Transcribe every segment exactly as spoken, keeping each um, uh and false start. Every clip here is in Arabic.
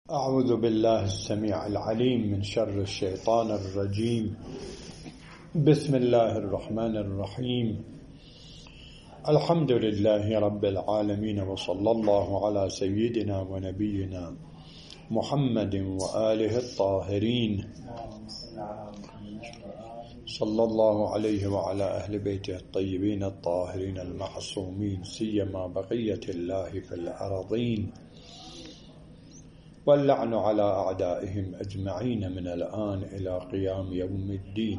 أعوذ بالله السميع العليم من شر الشيطان الرجيم. بسم الله الرحمن الرحيم. الحمد لله رب العالمين، وصلى الله على سيدنا ونبينا محمد وآله الطاهرين، صلى الله عليه وعلى أهل بيته الطيبين الطاهرين المعصومين، سيما بقية الله في الأرضين، واللعن على أعدائهم أجمعين من الآن إلى قيام يوم الدين.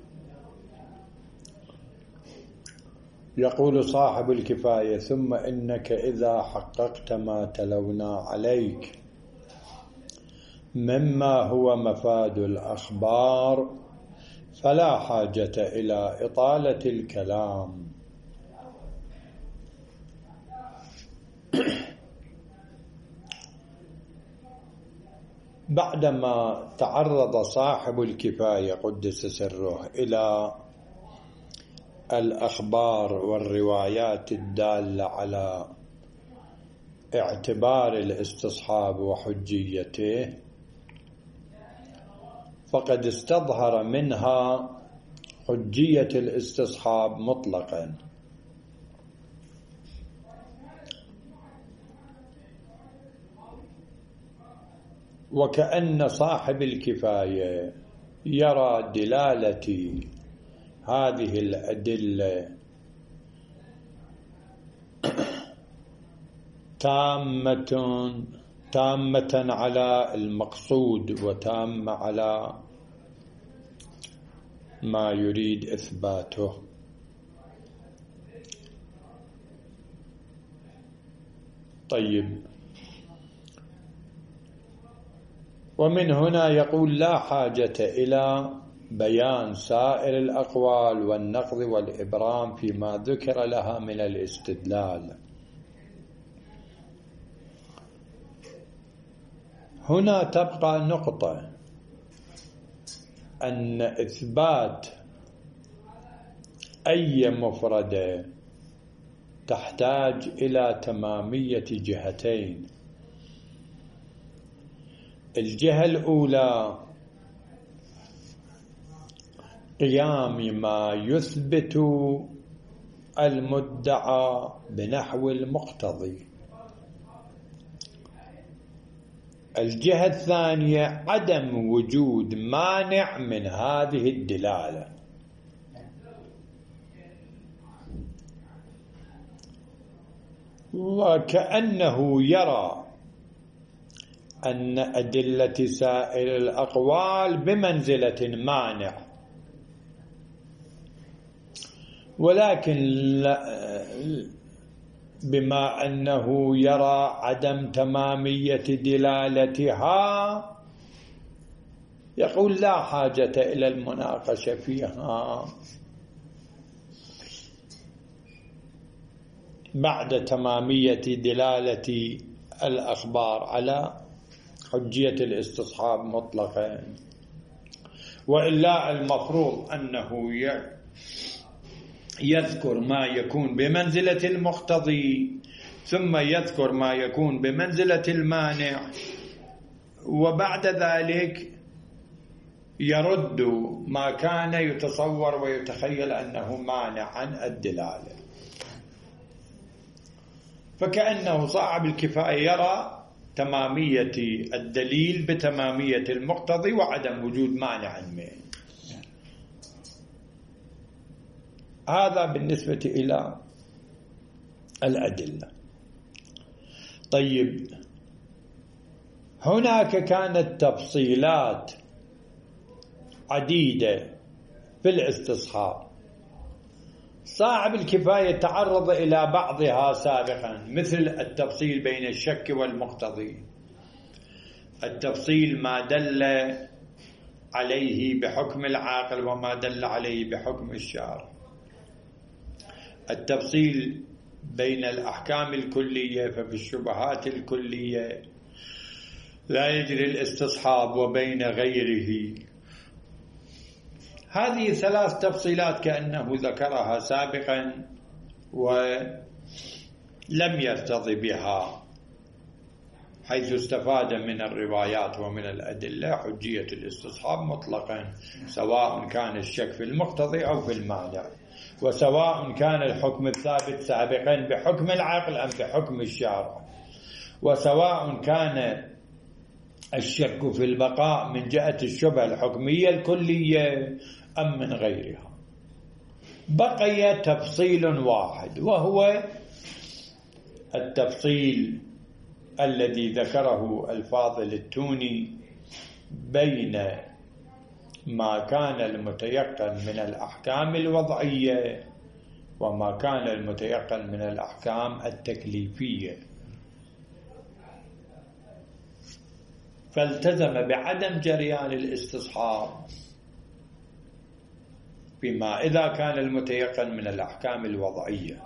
يقول صاحب الكفاية: ثم إنك إذا حققت ما تلونا عليك مما هو مفاد الأخبار فلا حاجة إلى إطالة الكلام. بعدما تعرض صاحب الكفاية قدس سره إلى الأخبار والروايات الدالة على اعتبار الاستصحاب وحجيته، فقد استظهر منها حجية الاستصحاب مطلقا، وكأن صاحب الكفاية يرى دلالة هذه الأدلة تامة تامة على المقصود وتامة على ما يريد إثباته. طيب، ومن هنا يقول: لا حاجة إلى بيان سائر الأقوال والنقض والإبرام فيما ذكر لها من الاستدلال. هنا تبقى نقطة، أن إثبات أي مفردة تحتاج إلى تمامية جهتين. الجهة الأولى قيام ما يثبت المدعى بنحو المقتضي. الجهة الثانية عدم وجود مانع من هذه الدلالة. وكأنه يرى أن أدلة سائر الأقوال بمنزلة مانع، ولكن بما أنه يرى عدم تمامية دلالتها يقول: لا حاجة إلى المناقشة فيها بعد تمامية دلالة الأخبار على حجية الاستصحاب مطلقا. وإلا المفروض أنه يذكر ما يكون بمنزلة المقتضي، ثم يذكر ما يكون بمنزلة المانع، وبعد ذلك يرد ما كان يتصور ويتخيل أنه مانع عن الدلالة. فكأنه صاحب الكفاية يرى تمامية الدليل بتمامية المقتضي وعدم وجود مانع منه. هذا بالنسبة إلى الأدلة. طيب، هناك كانت تفصيلات عديدة في الاستصحاب، صاحب الكفاية تعرض إلى بعضها سابقا، مثل التفصيل بين الشك والمقتضي، التفصيل ما دل عليه بحكم العاقل وما دل عليه بحكم الشارع، التفصيل بين الأحكام الكلية، ففي الشبهات الكلية لا يجري الاستصحاب، وبين غيره. هذه ثلاث تفصيلات كأنه ذكرها سابقا ولم يرتضي بها حيث استفاد من الروايات ومن الأدلة حجية الاستصحاب مطلقا، سواء كان الشك في المقتضي أو في المانع، وسواء كان الحكم الثابت سابقا بحكم العقل أم بحكم الشارع، وسواء كان الشك في البقاء من جهة الشبهة الحكمية الكلية أم من غيرها. بقي تفصيل واحد، وهو التفصيل الذي ذكره الفاضل التوني بين ما كان المتيقن من الأحكام الوضعية وما كان المتيقن من الأحكام التكليفية، فالتزم بعدم جريان الاستصحاب فيما إذا كان المتيقن من الأحكام الوضعية،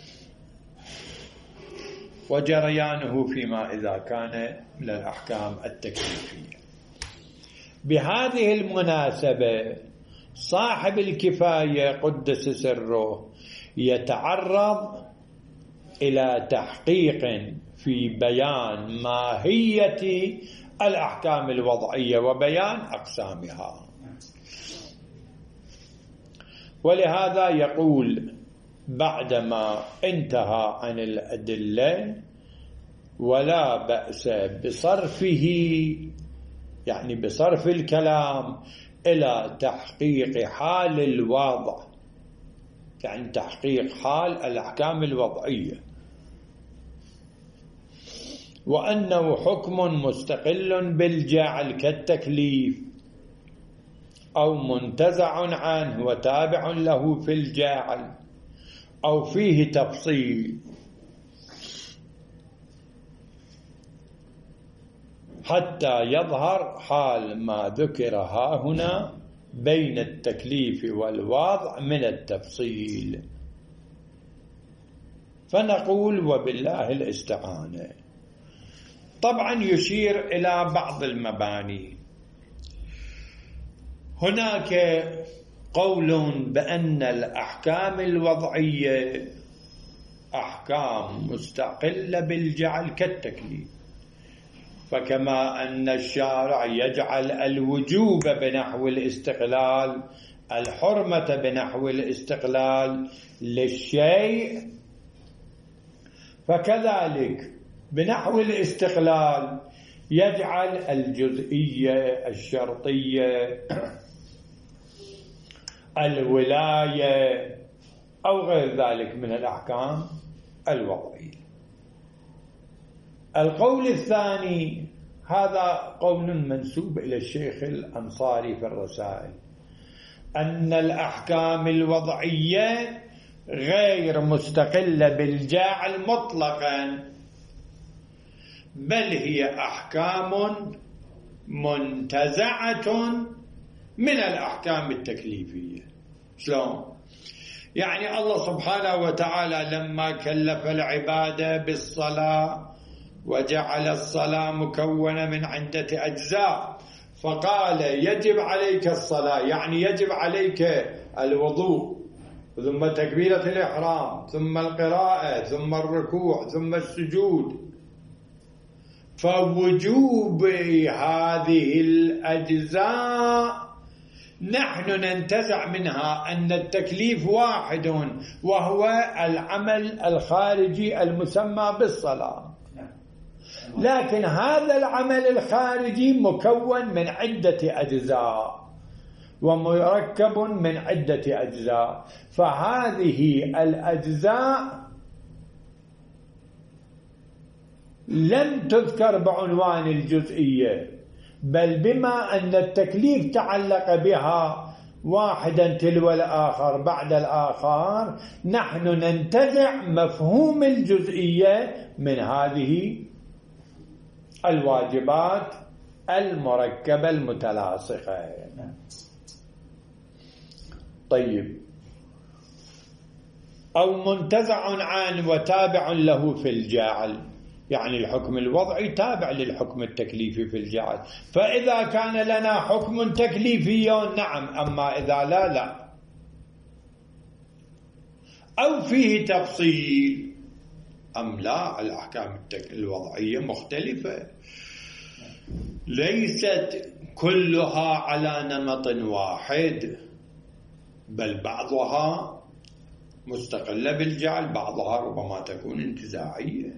وجريانه فيما إذا كان من الأحكام التكليفية. بهذه المناسبة صاحب الكفاية قدس سره يتعرض إلى تحقيق في بيان ماهية الأحكام الوضعية وبيان أقسامها، ولهذا يقول بعدما انتهى عن الأدلة: ولا بأس بصرفه، يعني بصرف الكلام إلى تحقيق حال الوضع، يعني تحقيق حال الأحكام الوضعية، وأنه حكم مستقل بالجعل كالتكليف أو منتزع عنه وتابع له في الجاعل أو فيه تفصيل، حتى يظهر حال ما ذكر ها هنا بين التكليف والوضع من التفصيل. فنقول وبالله الاستعانة. طبعا يشير إلى بعض المباني. هناك قول بأن الأحكام الوضعية أحكام مستقلة بالجعل كالتكليف، فكما أن الشارع يجعل الوجوب بنحو الاستقلال، الحرمة بنحو الاستقلال للشيء، فكذلك بنحو الاستقلال يجعل الجزئية، الشرطية، الولاية أو غير ذلك من الأحكام الوضعية. القول الثاني هذا قول منسوب إلى الشيخ الأنصاري في الرسائل، أن الأحكام الوضعية غير مستقلة بالجاعل مطلقا، بل هي أحكام منتزعة من الأحكام التكليفية. شلون؟ يعني الله سبحانه وتعالى لما كلف العبادة بالصلاة وجعل الصلاة مكونة من عدة أجزاء، فقال يجب عليك الصلاة، يعني يجب عليك الوضوء، ثم تكبيرة الإحرام، ثم القراءة، ثم الركوع، ثم السجود. فوجوب هذه الأجزاء نحن ننتزع منها أن التكليف واحد، وهو العمل الخارجي المسمى بالصلاة، لكن هذا العمل الخارجي مكون من عدة أجزاء ومركب من عدة أجزاء، فهذه الأجزاء لم تذكر بعنوان الجزئية، بل بما أن التكليف تعلق بها واحدا تلو الآخر بعد الآخر، نحن ننتزع مفهوم الجزئية من هذه الواجبات المركبة المتلاصقة. طيب، أو منتزع عنه وتابع له في الجاعل، يعني الحكم الوضعي تابع للحكم التكليفي في الجعل، فإذا كان لنا حكم تكليفي نعم، أما إذا لا لا. أو فيه تفصيل، أم لا؟ الأحكام الوضعية مختلفة، ليست كلها على نمط واحد، بل بعضها مستقلة بالجعل، بعضها ربما تكون انتزاعية.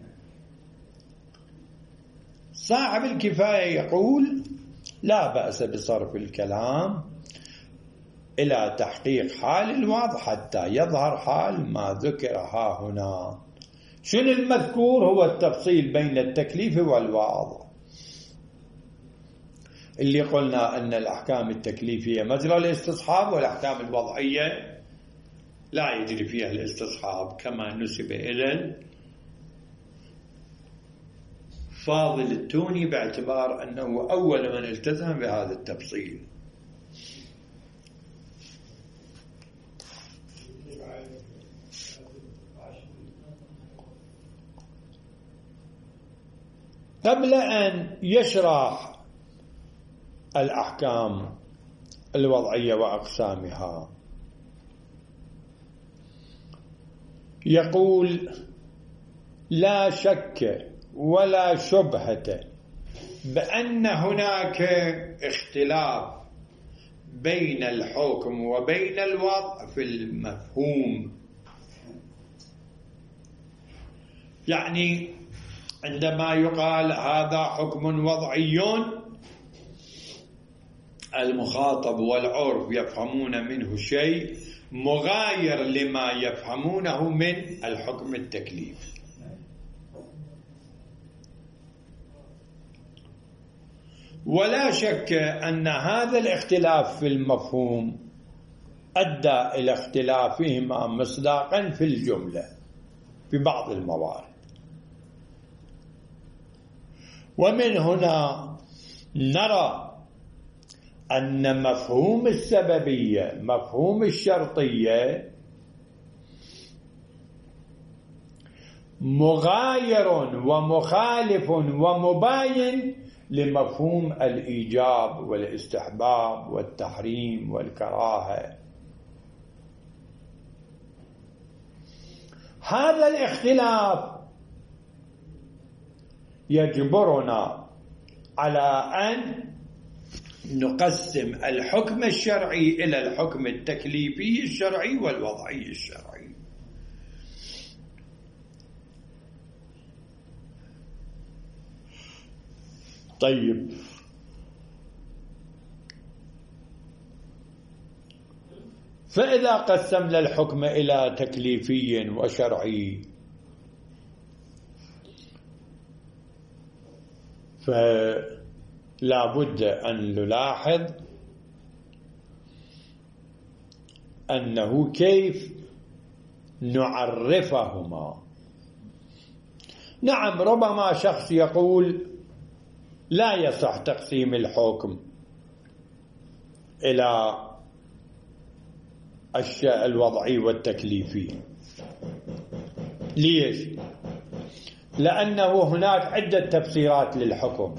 صاحب الكفاية يقول لا بأس بصرف الكلام إلى تحقيق حال الوضع حتى يظهر حال ما ذكر ها هنا. شنو المذكور؟ هو التفصيل بين التكليف والوضع، اللي قلنا أن الأحكام التكليفية مجرى الاستصحاب، والأحكام الوضعية لا يجري فيها الاستصحاب، كما نسب إلى فاضل التوني باعتبار أنه أول من التزم بهذا التفصيل. قبل أن يشرح الأحكام الوضعية وأقسامها يقول لا شك ولا شبهة بأن هناك اختلاف بين الحكم وبين الوضع في المفهوم. يعني عندما يقال هذا حكم وضعي، المخاطب والعرف يفهمون منه شيء مغاير لما يفهمونه من الحكم التكليفي. ولا شك أن هذا الاختلاف في المفهوم أدى إلى اختلافهما مصداقا في الجملة في بعض الموارد. ومن هنا نرى أن مفهوم السببية، مفهوم الشرطية، مغاير ومخالف ومباين لمفهوم الإيجاب والاستحباب والتحريم والكراهة. هذا الاختلاف يجبرنا على أن نقسم الحكم الشرعي إلى الحكم التكليفي الشرعي والوضعي الشرعي. طيب، فإذا قسمنا الحكم إلى تكليفي وشرعي فلا بد أن نلاحظ أنه كيف نعرفهما. نعم، ربما شخص يقول لا يصح تقسيم الحكم إلى الشيء الوضعي والتكليفي. ليش؟ لأنه هناك عدة تفسيرات للحكم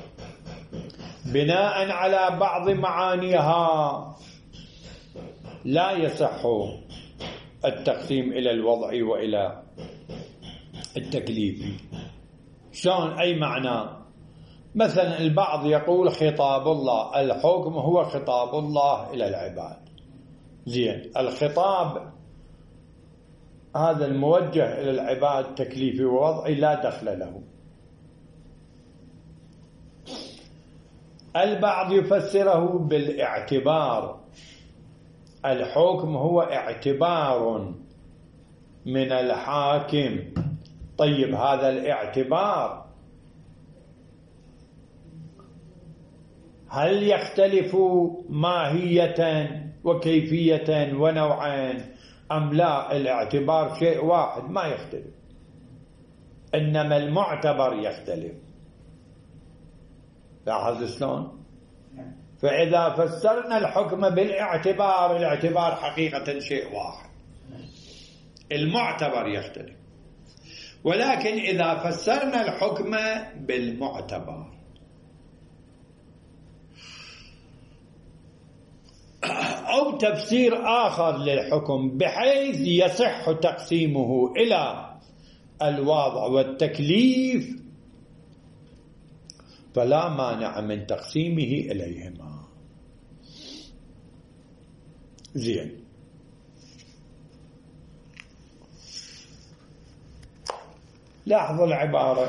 بناء على بعض معانيها، لا يصح التقسيم إلى الوضعي وإلى التكليفي. شلون؟ أي معنى؟ مثلا البعض يقول خطاب الله، الحكم هو خطاب الله إلى العباد. زين، الخطاب هذا الموجه إلى العباد تكليفي ووضعي لا دخل له. البعض يفسره بالاعتبار، الحكم هو اعتبار من الحاكم. طيب، هذا الاعتبار هل يختلف ماهية وكيفية ونوعين أم لا؟ الاعتبار شيء واحد ما يختلف، إنما المعتبر يختلف. لاحظ شلون؟ فإذا فسرنا الحكم بالاعتبار، الاعتبار حقيقة شيء واحد، المعتبر يختلف. ولكن إذا فسرنا الحكم بالمعتبر أو تفسير آخر للحكم بحيث يصح تقسيمه إلى الوضع والتكليف فلا مانع من تقسيمه إليهما. زين، لاحظوا العبارة: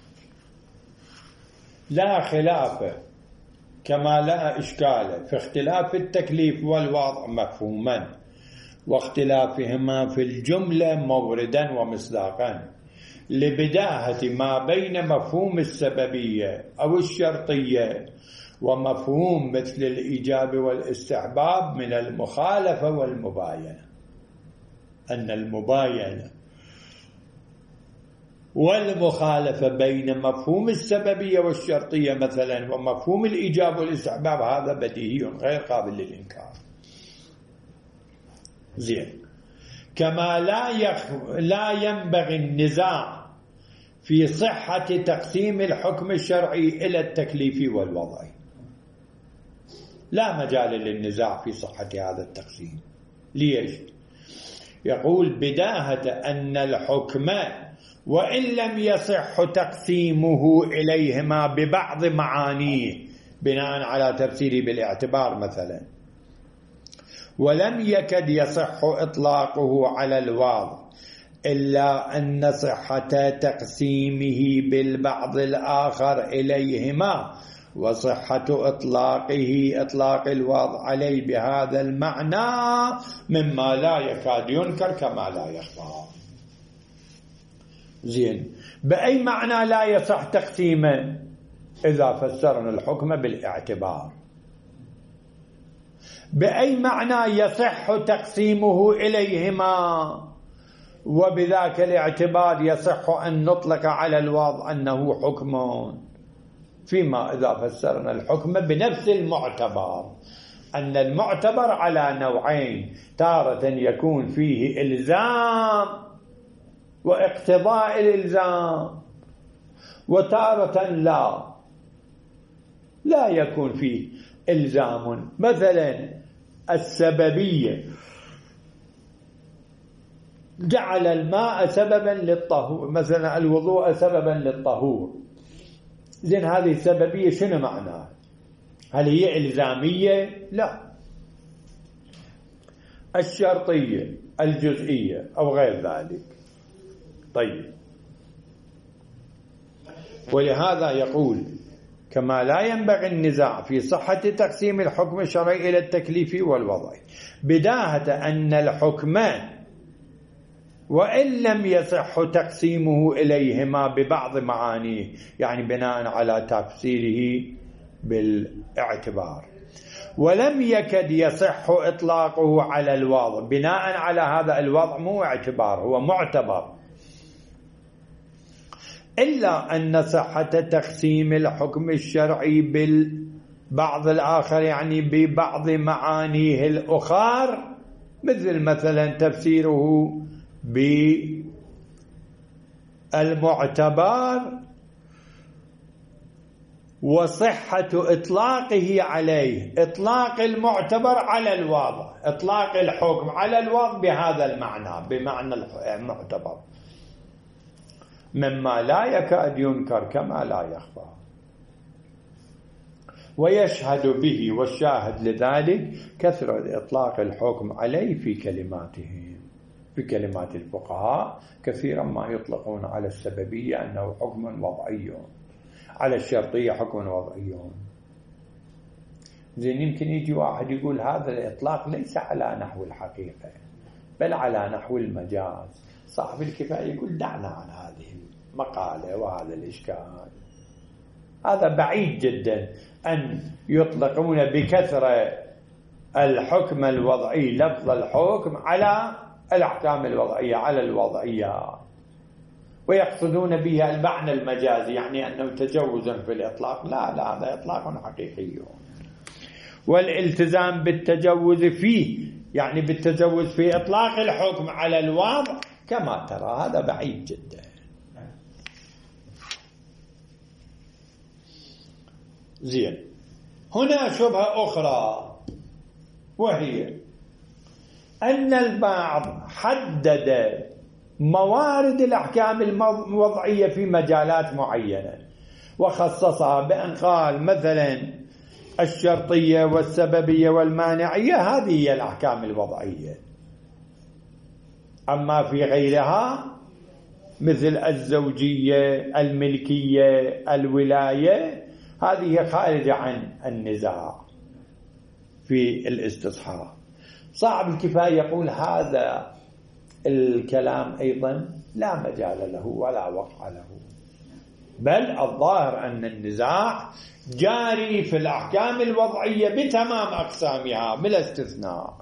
لا خلاف كما لا إشكال في اختلاف التكليف والوضع مفهوما واختلافهما في الجملة موردا ومصداقا لبداهة ما بين مفهوم السببية أو الشرطية ومفهوم مثل الإيجاب والاستحباب من المخالفة والمباينة. أن المباينة والمخالفة بين مفهوم السببية والشرطية مثلا ومفهوم الإيجاب والاستحباب هذا بديهي غير قابل للإنكار. زين، كما لا يخ... لا ينبغي النزاع في صحة تقسيم الحكم الشرعي إلى التكليف والوضعي. لا مجال للنزاع في صحة هذا التقسيم. ليش؟ يقول: بداهة أن الحكم وإن لم يصح تقسيمه إليهما ببعض معانيه بناء على تفسيره بالاعتبار مثلا، ولم يكد يصح إطلاقه على الواضع إلا أن صحة تقسيمه بالبعض الآخر إليهما وصحة إطلاقه إطلاق الواضع عليه بهذا المعنى مما لا يكاد ينكر كما لا يخفى. زين، بأي معنى لا يصح تقسيمه؟ إذا فسرنا الحكم بالاعتبار. بأي معنى يصح تقسيمه إليهما؟ وبذاك الاعتبار يصح أن نطلق على الوضع أنه حكم، فيما إذا فسرنا الحكم بنفس المعتبر، أن المعتبر على نوعين: تارة يكون فيه إلزام واقتضاء الإلزام، وتارة لا لا يكون فيه إلزام. مثلا السببية جعل الماء سببا للطهور، مثلا الوضوء سببا للطهور. زين، هذه السببية شنو معناها؟ هل هي إلزامية؟ لا. الشرطية، الجزئية أو غير ذلك. طيب، ولهذا يقول: كما لا ينبغي النزاع في صحة تقسيم الحكم الشرعي إلى التكليف والوضعي بداهة أن الحكم وإن لم يصح تقسيمه إليهما ببعض معانيه، يعني بناء على تفسيره بالاعتبار، ولم يكد يصح إطلاقه على الوضع بناء على هذا الوضع مو اعتبار، هو معتبر، إلا أن صحة تقسيم الحكم الشرعي بالبعض الآخر يعني ببعض معانيه الأخر، مثل مثلا تفسيره بالمعتبر وصحة إطلاقه عليه، إطلاق المعتبر على الوضع، إطلاق الحكم على الوضع بهذا المعنى، بمعنى المعتبر، مما لا يكاد ينكر كما لا يخفى. ويشهد به والشاهد لذلك كثرة إطلاق الحكم عليه في كلماتهم، في كلمات الفقهاء كثيرا ما يطلقون على السببية أنه حكم وضعي، على الشرطية حكم وضعي. زين، يمكن يجي واحد يقول هذا الإطلاق ليس على نحو الحقيقة بل على نحو المجاز. صاحب الكفاية يقول دعنا عن هذه المقالة وهذا الإشكال، هذا بعيد جدا أن يطلقون بكثرة الحكم الوضعي، لفظ الحكم على الأحكام الوضعية، على الوضعية، ويقصدون بها المعنى المجازي، يعني أنه تجوز في الإطلاق. لا لا، هذا إطلاق حقيقي. والالتزام بالتجوز فيه يعني بالتجوز في إطلاق الحكم على الوضع كما ترى هذا بعيد جدا. زين، هنا شبهة أخرى وهي أن البعض حدد موارد الأحكام الوضعية في مجالات معينة وخصصها بأن قال مثلا الشرطية والسببية والمانعية هذه هي الأحكام الوضعية، أما في غيرها مثل الزوجية، الملكية، الولاية، هذه خارجة عن النزاع في الاستصحاب. صاحب الكفاية يقول هذا الكلام أيضا لا مجال له ولا وقع له، بل الظاهر أن النزاع جاري في الأحكام الوضعية بتمام أقسامها بلا استثناء،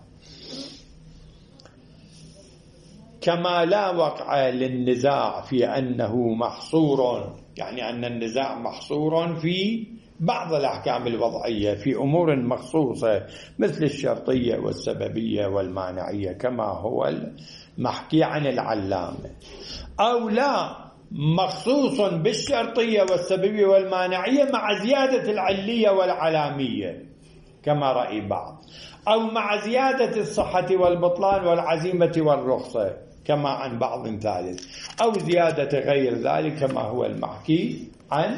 كما لا وقع للنزاع في أنه محصور، يعني أن النزاع محصور في بعض الأحكام الوضعية في أمور مخصوصة مثل الشرطية والسببية والمانعية كما هو المحكي عن العلامة، أو لا مخصوص بالشرطية والسببية والمانعية مع زيادة العلية والعلامية كما رأي بعض، أو مع زيادة الصحة والبطلان والعزيمة والرخصة كما عن بعض ثالث، أو زيادة غير ذلك كما هو المحكي عن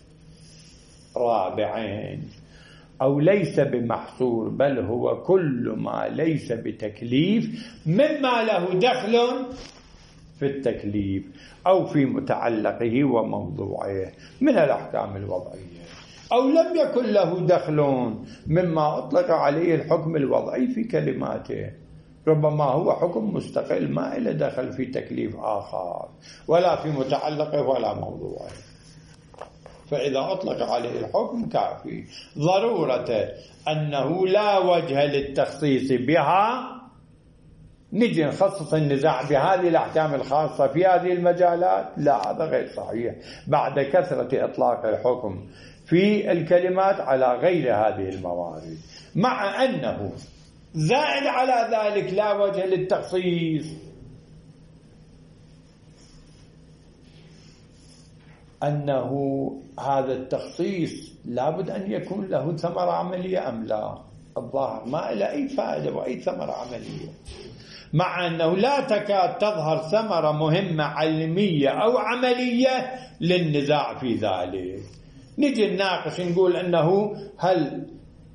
رابعين، أو ليس بمحصور بل هو كل ما ليس بتكليف مما له دخل في التكليف أو في متعلقه وموضوعه من الأحكام الوضعية، أو لم يكن له دخل مما أطلق عليه الحكم الوضعي في كلماته، ربما هو حكم مستقل ما له دخل في تكليف آخر ولا في متعلقه ولا موضوعه، فإذا أطلق عليه الحكم كافي. ضرورة أنه لا وجه للتخصيص بها، نجي نخصص النزاع بهذه الأحكام الخاصة في هذه المجالات، لا هذا غير صحيح بعد كثرة إطلاق الحكم في الكلمات على غير هذه الموارد، مع أنه زائد على ذلك لا وجه للتخصيص أنه هذا التخصيص لابد أن يكون له ثمرة عملية أم لا، الظاهر ما له أي فائدة وأي ثمرة عملية، مع أنه لا تكاد تظهر ثمرة مهمة علمية أو عملية للنزاع في ذلك. نجي نناقش نقول أنه هل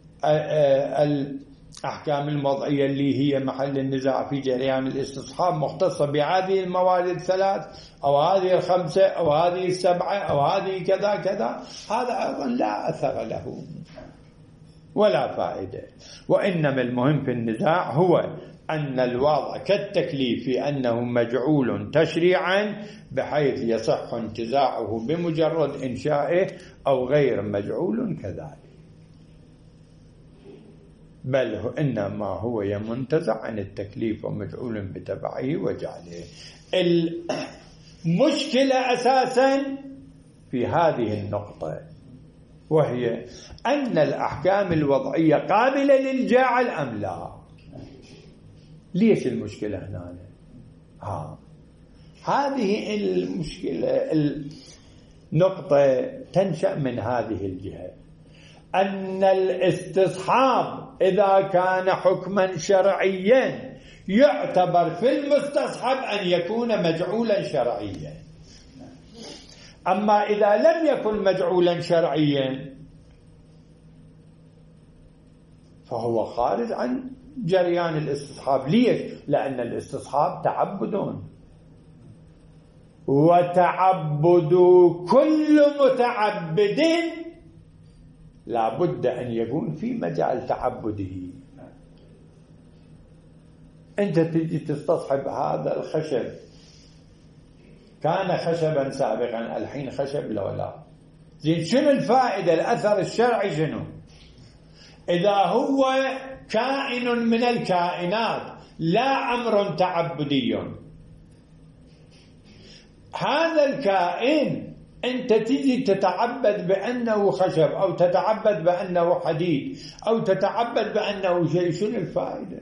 الأحكام الوضعية اللي هي محل النزاع في جريان الاستصحاب مختصة بهذه الموارد الثلاث أو هذه الخمسة أو هذه السبعة أو هذه كذا كذا، هذا أيضا لا أثر له ولا فائدة. وإنما المهم في النزاع هو أن الوضع كالتكليف في أنه مجعول تشريعا بحيث يصح انتزاعه بمجرد إنشائه، أو غير مجعول كذلك، بل إنما هو منتزع عن التكليف ومجعول بتبعه وجعله. المشكلة أساسا في هذه النقطة، وهي أن الأحكام الوضعية قابلة للجاعل أم لا. ليش المشكلة هنا؟ ها هذه المشكلة النقطة تنشأ من هذه الجهة، أن الاستصحاب إذا كان حكما شرعيا يعتبر في المستصحب أن يكون مجعولا شرعيا، أما إذا لم يكن مجعولا شرعيا فهو خارج عن جريان الاستصحاب. ليش؟ لأن الاستصحاب تعبد، وتعبد كل متعبد لا بد أن يكون في مجال تعبده. أنت تجي تستصحب هذا الخشب، كان خشبا سابقا الحين خشب لو لا، زين شنو الفائدة؟ الأثر الشرعي شنو؟ إذا هو كائن من الكائنات لا أمر تعبدي، هذا الكائن أنت تجي تتعبد بأنه خشب أو تتعبد بأنه حديد أو تتعبد بأنه شيء، شنو الفائدة؟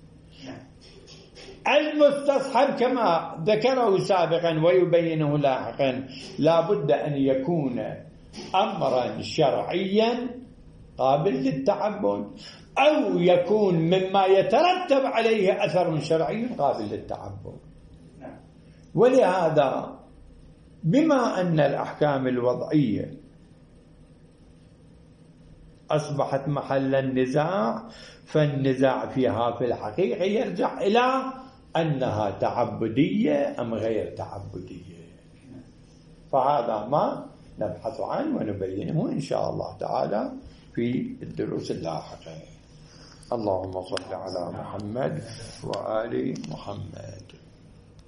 المستصحب كما ذكره سابقا ويبينه لاحقا لا بد أن يكون أمرا شرعيا قابل للتعبد، أو يكون مما يترتب عليه أثر شرعي قابل للتعبد. ولهذا بما أن الأحكام الوضعية أصبحت محل النزاع، فالنزاع فيها في الحقيقة يرجع إلى أنها تعبدية أم غير تعبدية. فهذا ما نبحث عنه ونبينه إن شاء الله تعالى في الدروس اللاحقة. اللهم صل على محمد وآل محمد.